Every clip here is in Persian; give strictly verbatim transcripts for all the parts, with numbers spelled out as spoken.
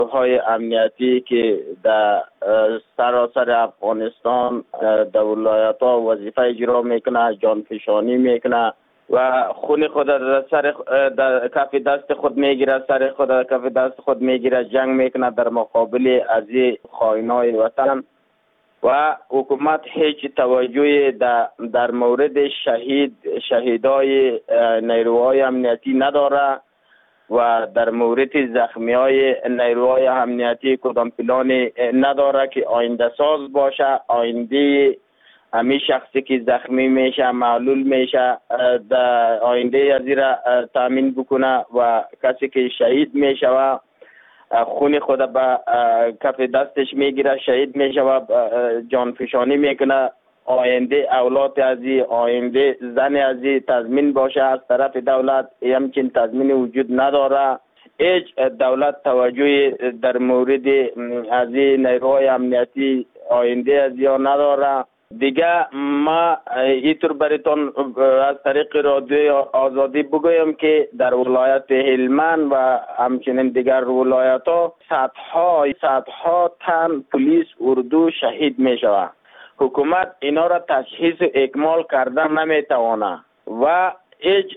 های امنیتی که در سراسر افغانستان در ولایت ها وظیفه اجرا میکنه، جانفشانی میکنه و خون خود در سر در کف دست خود میگیره، سر خود در کف دست خود میگیره، جنگ میکنه در مقابل از خائنای وطن و حکومت هیچ توجهی در, در مورد شهید شهیدای نیروهای امنیتی نداره و در مورد زخمی های نیروهای امنیتی کدام پلانی نداره که آینده ساز باشه، آینده همین شخصی که زخمی میشه معلول میشه در آینده از را تامین بکنه و کسی که شهید میشه و خون خود به کف دستش میگیره، شهید میشه و جانفشانی میکنه، آینده اولاد ازی، آینده زن ازی تضمین باشه از طرف دولت، همچین تضمین وجود نداره. هیچ دولت توجه در مورد از نیروهای امنیتی آینده ازی ها نداره. دیگه ما اینطور براتون از طریق رادیوی آزادی بگویم که در ولایت هلمند و همچنین دیگر ولایت ها صدها صدها تن پلیس اردو شهید می شود. حکومت اینا را تشخیص و اکمال کردن نمیتوانه و هیچ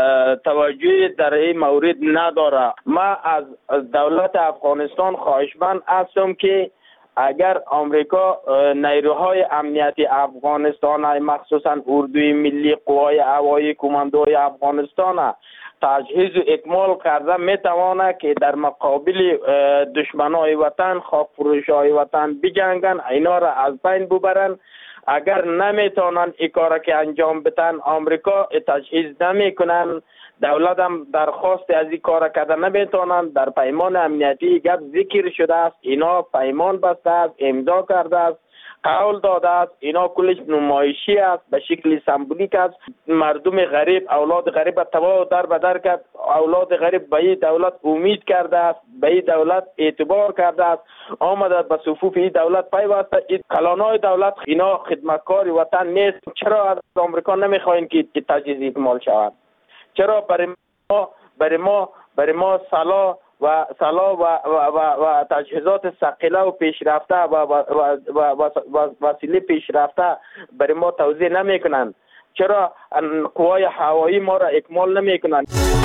توجهی در این مورد نداره. ما از دولت افغانستان خواهشمند هستم که اگر آمریکا نیروهای امنیتی افغانستان مخصوصا اردوی ملی، قوای هوایی، کماندوی افغانستان تجهیز و اکمال کرده میتوانه که در مقابل دشمنای وطن، خاک فروشای وطن بجنگن، اینا را از بین ببرن. اگر نمیتونن این کار که انجام بدن، آمریکا تجهیز نمیکنن، دولت هم درخواست از این کار کرده نمیتونن. در پیمان امنیتی گپ ذکر شده است، اینا پیمان بسته است، امضا کرده است، قول داده است، اینا کلش نمایشی است، به شکل سمبولیک است. مردم غریب، اولاد غریب تباه در بدر کرد، اولاد غریب به این دولت امید کرده است، به این دولت اعتبار کرده است، آمده به صفوف این دولت پیوسته. این کلانای دولت اینا خدمتکار وطن نیست. چرا از آمریکا نمیخواین که تجهیز اکمال شود؟ چرا برای ما برای ما برای ما سلاح و سلاح و و, و, و تجهیزات ثقیله و پیشرفته و و, و, و, و وسیله پیشرفته برای ما توزیع نمیکنن؟ چرا قوای هوایی ما را اکمال نمیکنن؟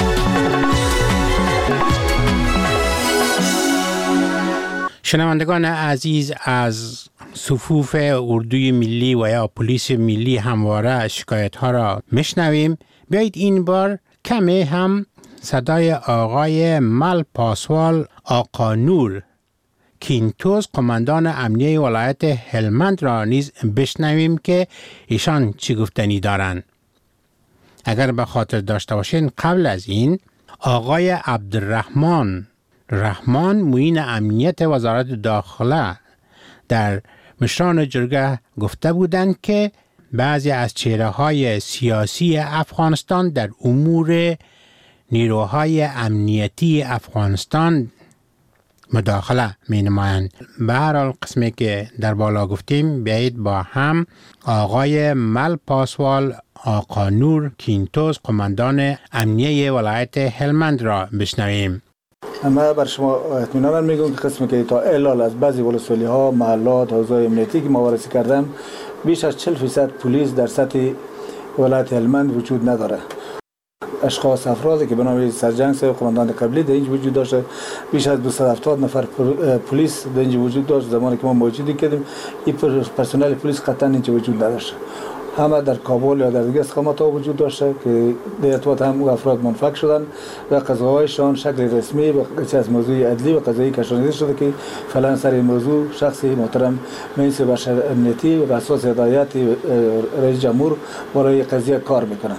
شنوندگان عزیز، از صفوف اردوی ملی و یا پلیس ملی همواره شکایت ها را میشنویم. بیایید این بار کمی هم صدای آقای مل پاسوال آقا نور کینتوس، قماندان امنیه ولایت هلمند را نیز بشنویم که ایشان چی گفتنی دارند. اگر به خاطر داشته باشین قبل از این آقای عبدالرحمن رحمان معین امنیت وزارت داخله در مشران جرگه گفته بودند که بعضی از چهره‌های سیاسی افغانستان در امور نیروهای امنیتی افغانستان مداخله می نمایند. به هر حال قسمی که در بالا گفتیم، بیایید با هم آقای مل پاسوال آقا نور کینتوس، قماندان امنیه ولایت هلمند را بشنویم. من بر شما اطمینان میگم که قسمی که تا الان از بعضی ولسوالی ها، محلات، حوزه امنیتی که ما وارسی کردم، بیش از چهل درصد پلیس در سطح ولایت هلمند وجود نداره. اشخاص افرادی که به نام سرجنگ صاحب قماندان قبلی در اینجا وجود داشته، بیش از دویست و هفتاد نفر پلیس در اینجا وجود داشت. زمانی که ما موجودی کردیم این پرسنل پلیس قطعا اینجا وجود نداشت. همه در کابل یا در دیگر استقامت ها وجود داشته که در ارتباط هم افراد منفک شدن و قضاوایشان شکل رسمی و از موضوع عدلی و قضایی کشانیده شده که فعلا سر این موضوع شخصی محترم منصب بشر امنیتی و اساس هدایت رئیس جمهور برای قضیه کار میکنن.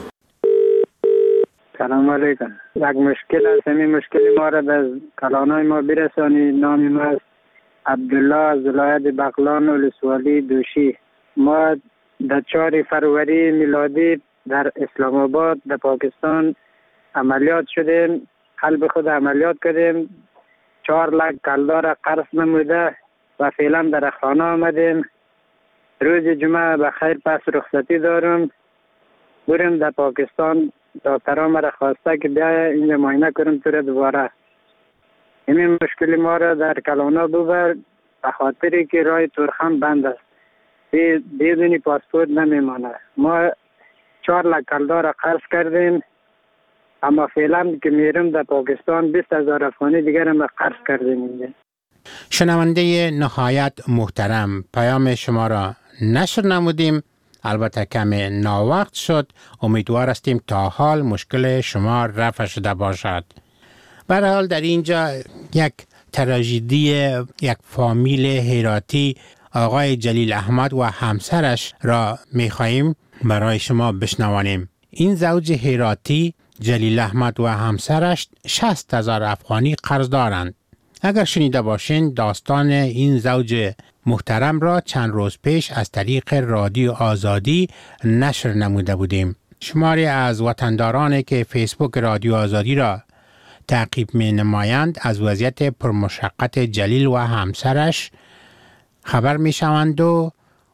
سلام علیکم. یک مشکل است، همین مشکل ما را به کلانای ما برسانی. نام ما است عبدالله از ولایت بغلان ولسوالی دوشی. ما در چهار فروری میلادی در اسلام آباد در پاکستان عملیات شدیم. قلب خود عملیات کردیم. چهار لک کلدار قرص نموده و فعلا در خانه آمدیم. روز جمعه بخیر پس رخصتی دارم. بریم در پاکستان. دکترها مرا خواسته که بیای اینجا معاینه کنیم تو را دوباره. این مشکل ما را در کلانا ببر به خاطری که راه تورخم بند است. بدون پاسپورت نمیمانه. ما چهار لک کلدار قرض کردیم، اما فعلا که میرم در پاکستان بیست هزار افغانی دیگر هم قرض کردیم اینجا. شنونده نهایت محترم، پیام شما را نشر نمودیم، البته کم ناوقت شد. امیدوار هستیم تا حال مشکل شما رفع شده باشد. به هر حال در اینجا یک تراژدی یک فامیل هراتی آقای جلیل احمد و همسرش را می‌خواهیم برای شما بشنوانیم. این زوج هراتی جلیل احمد و همسرش شصت هزار افغانی قرض دارند. اگر شنیده باشین داستان این زوج محترم را چند روز پیش از طریق رادیو آزادی نشر نموده بودیم. شماری از وطندارانی که فیسبوک رادیو آزادی را تعقیب می نمایند از وضعیت پرمشقت جلیل و همسرش خبر می شوند و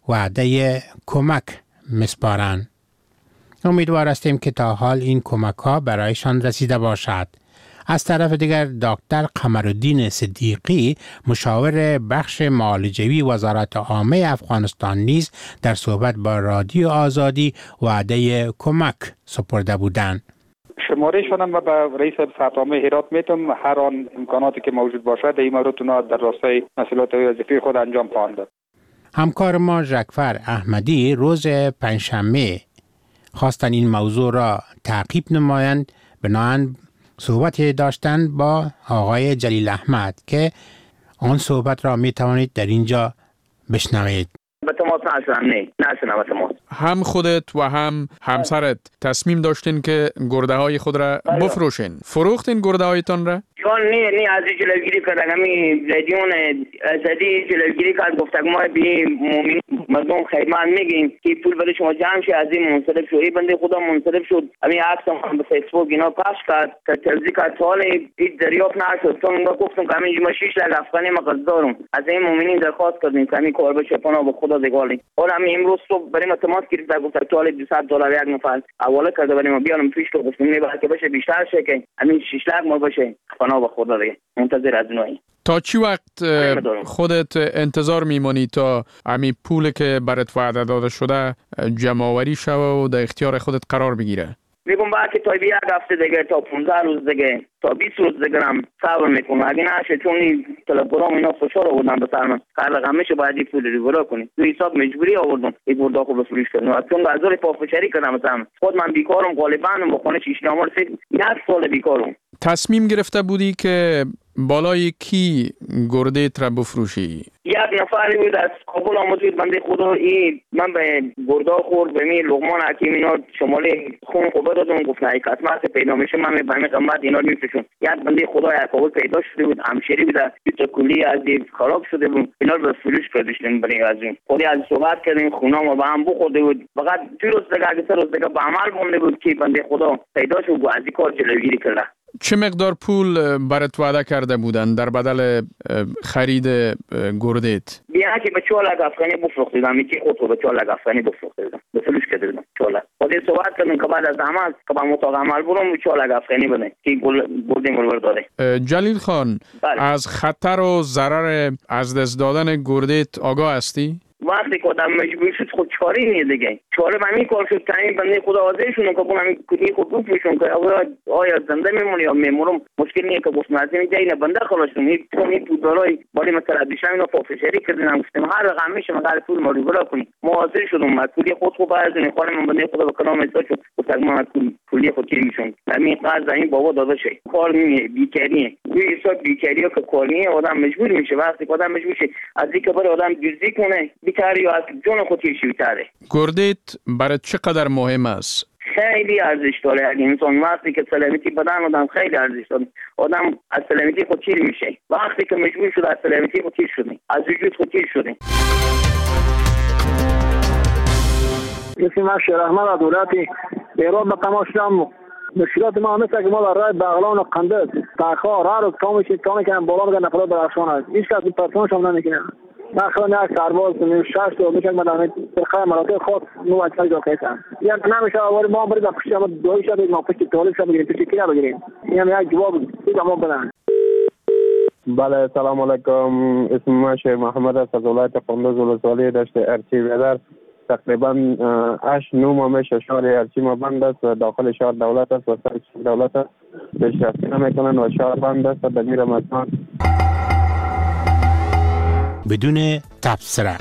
وعده کمک میسپارند. امیدوار هستیم که تا حال این کمک ها برایشان رسیده باشد. از طرف دیگر دکتر قمرالدین صدیقی مشاور بخش معالجوی وزارت عامه افغانستان نیز در صحبت با رادیو آزادی وعده کمک سپرده بودند. شمارهشان هم به رئیس سطح عامه هرات میتم، هر آن امکاناتی که موجود باشد در این مورد اونا در راستای مسئولیت وظیفی خود انجام خواهند داد. همکار ما ژکفر احمدی روز پنجشنبه خواستن این موضوع را تعقیب نمایند، بنابراین صحبتی داشتند با آقای جلیل احمد که آن صحبت را می توانید در اینجا بشنوید. به تماس نشدم، نه نشدم به تماس. هم خودت و هم همسرت تصمیم داشتین که گرده های خود را بفروشین. فروختین گرده هایتان را؟ چون نه نه از جلوگیری کردن همی رادیون ازدی جلوگیری کرد، گفتگ ما به مومن مردم خیرمند میگیم که پول بده شما جمع شه، از این منصرف شد. این بنده خدا منصرف شد، همین عکس هم به فیسبوک اینا پخش کرد که تلزی کرد سوال هیچ دریافت نشد. چون ما گفتم که همین ما شش لک افغانی ما قرض دارم، از این مومنین درخواست کردیم که همین کار بشه، پناه به خدا دیگالی. حالا همین امروز صبح برای ما تماس گرفت، گفت سوال دویست دلار یک نفر حواله کرده، برای ما بیارم پیش تو گفتم نه باید که بشه بیشتر شه که همین شش لک ما بشه، پناه به خدا دیگه. منتظر از نوعی. تا چی وقت خودت انتظار میمانی تا همین پول که برات وعده داده شده جمع آوری شوه و در اختیار خودت قرار بگیره؟ میگم باید که تا یک هفته دیگه، تا پانزده روز دیگه، تا بیست روز دیگه هم صبر میکنم. اگه نشه چون این تلگرام اینا فشار آوردن به سر من، هر رقم میشه باید این پول رو ورا کنی. تو حساب مجبوری آوردم این بردا خود بفروش کردم، چون غزال پافشاری کردم. مثلا خود من بیکارم، غالبا با خانه شش نامار سه یک سال بیکارم. تصمیم گرفته بودی که بالای کی گرده‌ت را بفروشی؟ یک نفری بود از کابل آمد بود، بنده خدا این من به گردا خورد به می لقمان حکیم اینا شمالی خون خوبه دادم، گفت نه قسمت پیدا میشه من به همین قیمت اینا میفروشم. یک بنده خدا از کابل پیدا شده بود، همشری بود، تو کلی از دید خراب شده بود، اینا رو به فروش کردیم. برای از این خودی از صحبت کردیم، خونا ما به هم بخورده بود. فقط دو روز دیگه اگه سه روز دیگه به عمل مونده بود که بنده خدا پیدا شد و از این کار جلوگیری کرد. چه مقدار پول برات وعده کرده بودن در بدل خرید گرده‌ت؟ بیا که به چهار لک افغانی بفروختیدم، میگه خود به چهار لک افغانی بفروختیدم، به فروش کردم چهار لک. خودی صحبت کردم که بعد از عمل که با مطابق عمل برم چهار لک افغانی بده که گرده مول داده. جلیل خان، بله. از خطر و ضرر از دست دادن گرده‌ت آگاه هستی؟ وقتی که آدم مجبور شد خود چاره نیه دیگه، چاره به همین کار شد که همین بنده خدا آزادشون که بون همین کلی خود بفروشون که آیا زنده میمونی یا میمورم مشکل نیه که گفتم از این جایی بنده خلاص شدم. این چون این پودارای بالی مثلا بیشتر اینا پافشاری کردن، گفتم هر رقم میشه مقدار پول ما رو برا کنی. ما حاضر شدم از کلی خود خوب ارزونی خانم من بنده خدا به کلام اصلاح شد، گفت ما از کلی خود کی میشون همین قرض این بابا داده شه. کار نیه، بیکاریه. روی حساب بیکاریه که کار نیه آدم مجبور میشه. وقتی که آدم مجبور شه از اینکه بره آدم جزئی کنه بیکاری از جون خودی شویتره. گرده‌ت برای چقدر مهم است؟ خیلی ارزش داره. اگه انسان وقتی که سلامتی بدن آدم خیلی ارزش داره، آدم از سلامتی خود چیر میشه. وقتی که مجبور شده از سلامتی خود چیر شده، از وجود خود چیر شده. اسم من شهرحمد دولتی ایران به تماشام مشکلات ما مثل که ما در راه بغلان و قندز تاخا را رو کامش کامش کنم بالا میگن نفرات درخشان است. هیچ کس پرسونش هم نمیکنه. داخل یک سرباز نمیشه تو میشه مدام ترخه مراتب خاص نو اصلا جو کیسان یعنی نمیشه ولی ما برای پشت ما دویش ما پشت طالب شما بگیریم پشت کیا بگیریم. یعنی یک جواب دیگه ما بدن. بله سلام علیکم. اسم من شیر محمد است از ولایت قندوز ولسوالی دشت ارچی بیدر. تقریبا هشت نه ماه میشه شهر ارچی ما بند است و داخل شهر دولت است و سر دولت است. پیشرفتی نمیکنن و شهر بند است و دمیر مکان بدون تبصره.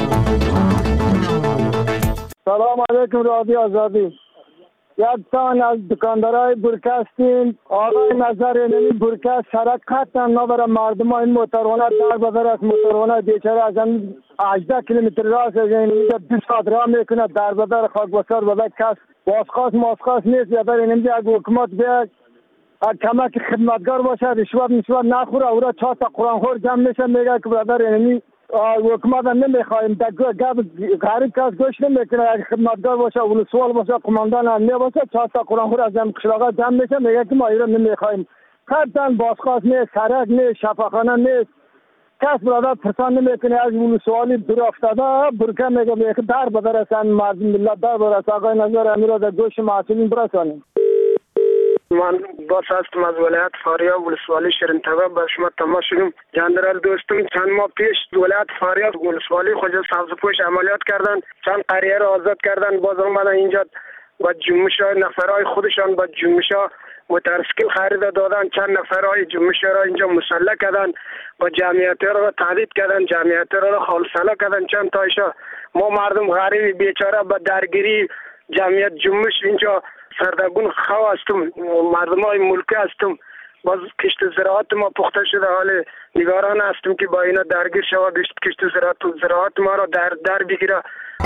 سلام علیکم رادیو آزادی. یک تان از دکاندارای برکه هستیم. آقای نظر اینمی برکه سرک قطعا نبره مردم ها این موترونه در بدر از موترونه بیچاره از این هجده کیلومتر راست از اینجا دو ساعت راه میکنه در بدر خاک بسار بده کس بازخواست ماسخواست نیست یا در اینجا اگه حکومت بیاد کمک خدمتگار باشه رشوت نشوت نخوره او را چهار تا قرآن خور جمع میشه میگه که برادر اینمی حکومت هم نمیخوایم غریب کس گوش نمیکنه اگه خدمتگار باشه اول سوال باشه قماندان هم باشه چهار تا قرآن خور از هم قشلاقا جمع میشه میگه که ما ایران نمیخوایم قطعا بازخواست نیست سرک نیست شفاخانه نیست کس برادر پرسان نمیکنه از اول سوالی دور افتاده برکه میگه میگه در بدرسن مردم ملت در بدرسن آقای نظر امیر در گوش معصولین برسانیم. من باس هستم از ولایت فاریاب ولسوالی شیرین‌تبه به شما تماس شدم. جنرال دوستم چند ماه پیش ولایت فاریاب ولسوالی خود سبزپوش عملیات کردن چند قریه را آزاد کردن باز اومدن اینجا با جنبش‌های نفرای خودشان با جنبش‌ها موتورسیکل خرید دادن چند نفرای جنبش را اینجا مسلح کردن با جمعیت را تهدید کردن جمعیت را خالصلا کردن چند تایشا ما مردم غریب بیچاره با درگیری جمعیت جنبش اینجا سردگون خو هستم مردم های ملکه هستم باز کشت زراعت ما پخته شده حال نگاران هستم که با اینا درگیر شود کشت زراعت زراعت ما را در در بگیره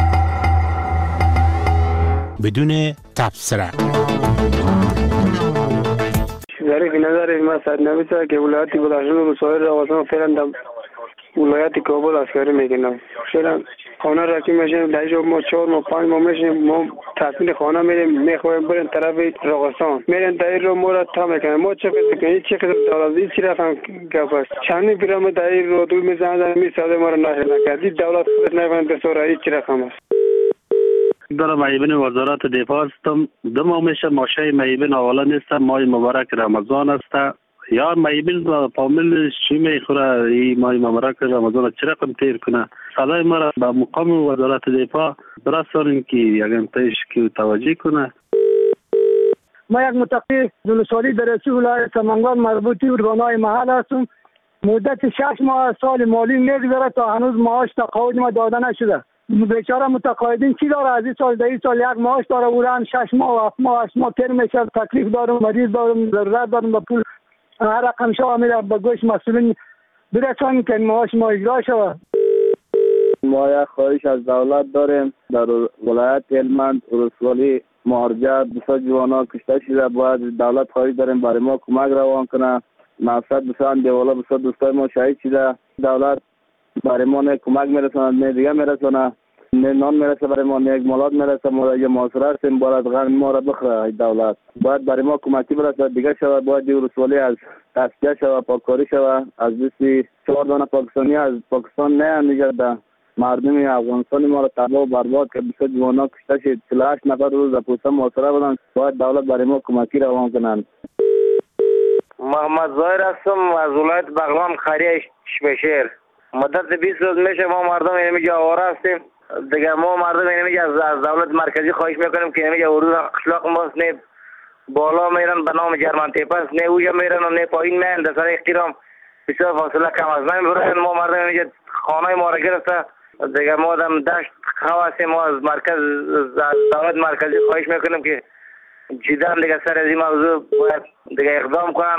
بدون تبصره. ظریف نظر ما صد نمیشه که ولایتی بلاشون و سایر روازان فعلا در ولایت کابل اسکری میکنم فعلا خانه رکی میشیم در ما چهار ما پنج ما میشیم ما تحصیل خانه میریم میخوایم بریم طرف راغستان میریم در رو ما را تا میکنیم ما چه قدر کنیم چه قدر دولت چی رقم گپ است چند پیرام در رو دور میزنن میسازه ما را نشد نکردی دولت خودت نمیکنه بسوره چی رقم است. در معیبین وزارت دفاع هستم. دو ماه میشه ماشه معیبین حوالا نیستم. ماه مبارک رمضان است یا معیبین با فامیل چی میخوره این ماه مبارک رمضان چه رقم تیر کنه صدای ما را به مقام وزارت دفاع برسانیم که یکم تایش که توجه کنه. ما یک متقی ولسوالی در ارچی ولایت سمنگان مربوطی ارگانهای محل هستم. مدت شش ماه سال مالی میگذره تا هنوز معاش تقاعد ما داده نشده. بیچاره متقاعدین چی داره از این سال در این سال یک معاش داره بودن شش ماه و هفت ماه هشت ماه تیر میشه تکلیف دارم مریض دارم ضرورت دارم به پول هر رقم شما میره به گوش مسئولین برسانیم که معاش ما اجرا شود. ما یک خواهش از دولت داریم در ولایت هلمند ولسوالی مهارجه دوستا جوانا کشته شده باید دولت خواهش داریم برای ما کمک روان کنه مقصد بسان دیوالا بسا دوستای ما شهید شده دولت برای ما نه کمک میرساند نه دیگه میرسانه نه نان میرسه برای ما نه یک مالات میرسه ما را یه معاصره هستیم باید غن ما را بخوره دولت باید برای ما کمکی برسه دیگه شود باید ولسوالی از تصفیه شود پاککاری شود از دستی چهار دانه پاکستانی از پاکستان نه میگرده مردم افغانستان ما را تباه و برباد که بسیار جوانا کشته شد چهل و هشت نفر روز پوسته معاصره بودن باید دولت برای ما کمکی روان کنند. محمد ظاهر هستم از ولایت بغلان خریه شمشیر. مدت بیست روز میشه ما مردم اینجا آواره هستیم دیگه ما مردم اینجا از دولت مرکزی خواهش میکنیم که اینجا ورود قشلاق ما نه بالا میرن به نام جرمن تیپس نه اوجا میرن و نه پایین میرن در سر احترام بسیار فاصله کم است نمیبرن ما مردم اینجا خانه ما را گرفته دیگه ما دم دشت خوا هستیم ما از مرکز از دولت مرکزی خواهش میکنیم که جدا دیگه سر از این موضوع باید دیگه اقدام کنن.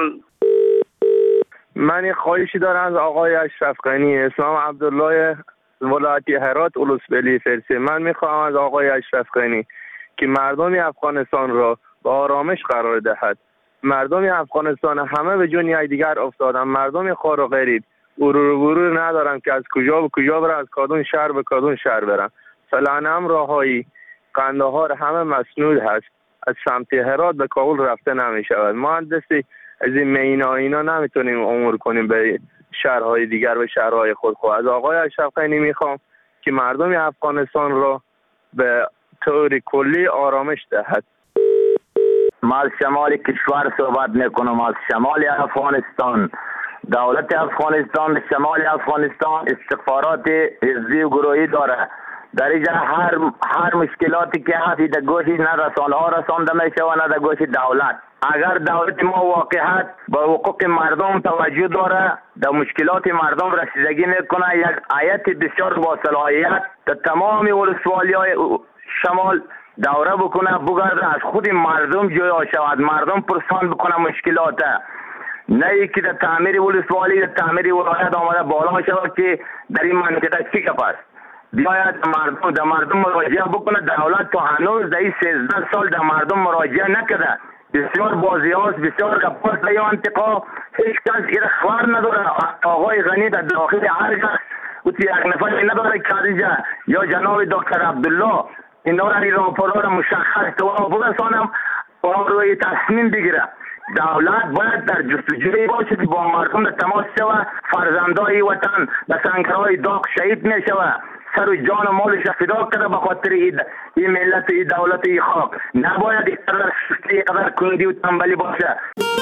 من یک خواهشی دارم از آقای اشرف غنی اسلام عبدالله ولایت هرات ولسوالی فرسه. من میخواهم از آقای اشرف غنی که مردم افغانستان را به آرامش قرار دهد. مردم افغانستان همه به جون دیگر افتادن. مردم خار و غریب ورور ورور ندارن که از کجا به کجا برن از کدوم شهر به کدوم شهر برن. فلان هم راههایی قندهار همه مسنود هست از سمت هرات به کابل رفته نمی شود. ما دستی از این مینا اینا نمیتونیم امور کنیم به شهرهای دیگر به شهرهای خود خود. از آقای اشرف غنی میخوام که مردم افغانستان را به طور کلی آرامش دهد. ما از شمال کشور صحبت میکنم از شمال افغانستان دولت افغانستان شمال افغانستان استخبارات حزبی و گروهی داره. در اینجا هر هر مشکلاتی که هست در گوش نه رسانه ها رسانده میشه و نه در گوش دولت. اگر دولت ما واقعیت به حقوق مردم توجه داره، در مشکلات مردم رسیدگی میکنه، یک هیئت بسیار با صلاحیت در تمام ولسوالی‌های شمال دوره بکنه، بگرده از خود مردم جویا شود، مردم پرسان بکنه مشکلات، نه ای که در تعمیر ولسوالی در تعمیر ولایت آمده بالا شود که در این منطقه چی گپ است. بیاید مردم در مردم مراجعه بکنه. دولت تا هنوز در این سیزده سال در مردم مراجعه نکرده. بسیار بازی هاست، بسیار گپ هاست در این منطقه. هیچ کس این خبر نداره. آقای غنی در داخل هر کس او یک نفر نداره که اینجا یا جناب دکتر عبدالله اینا را راپورا را مشخص تو برسانم و روی تصمیم بگیره. دولت باید در جستجوی باشه که با مردم در تماس شود. فرزندای وطن در سنگرهای داغ شهید می شود، سر و جان و مالش فدا کرده به خاطر این ملت، این دولت، این خاک. نباید اینقدر سستی، اینقدر کندی و تنبلی باشه.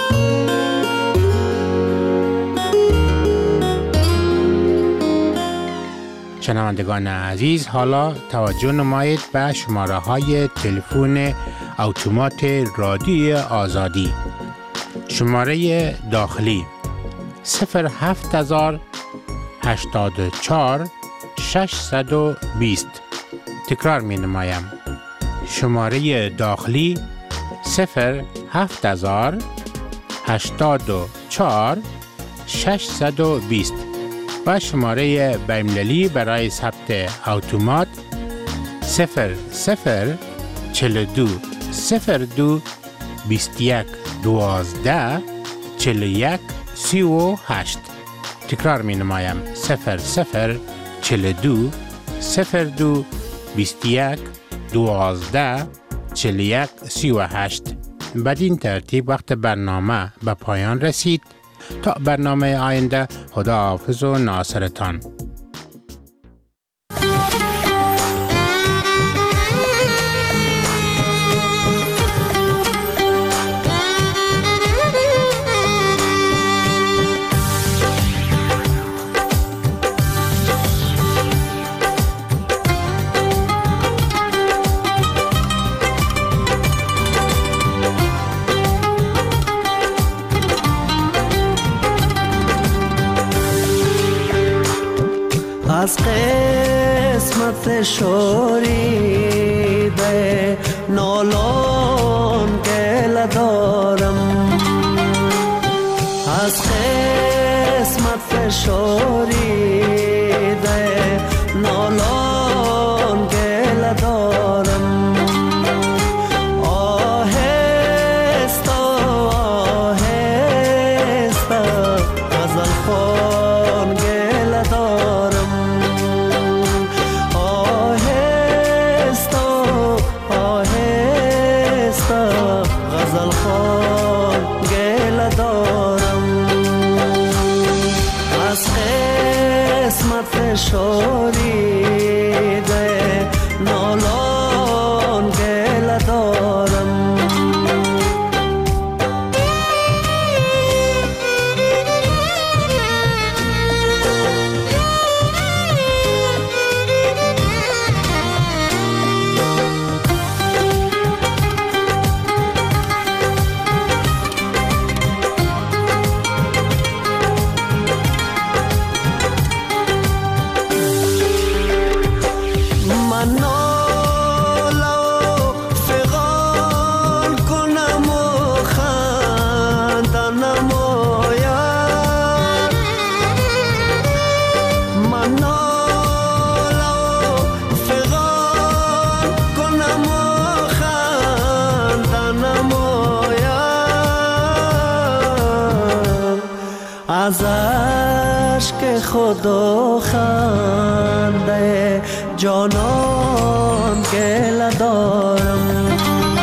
شنوندگان عزیز، حالا توجه نمایید به شماره های تلفن اتومات رادیوی آزادی. شماره داخلی صفر هفت هزار هشتاد و چهار ششصد و بیست. تکرار می نمایم. شماره داخلی صفر هفت هزار هشتاد و چهار ششصد و بیست و شماره بین‌المللی برای ثبت اتومات صفر صفر چهل و دو صفر دو بیست و یک دوازده چهل و یک سی و هشت. تکرار می نمایم. صفر صفر چهل و دو صفر دو بیست و یک دوازده چهل و یک سی و هشت. بدین ترتیب وقت برنامه به پایان رسید. تا برنامه آینده، خداحافظ و ناصرتان. از قسمت شوریده نالان گله دارم، از قسمت شوریده نالان گله دارم. آهسته آهسته غزل خوان گله دارم، غزل خوان گله دارم. از قسمت شوریده نالان گله دارم. از عشق خود و خنده جانان گله دارم.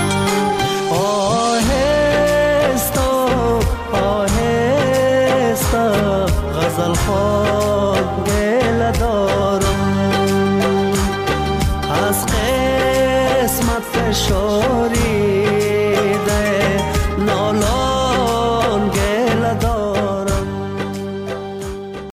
آهسته آهسته غزل خوان گله دارم. از قسمت شوری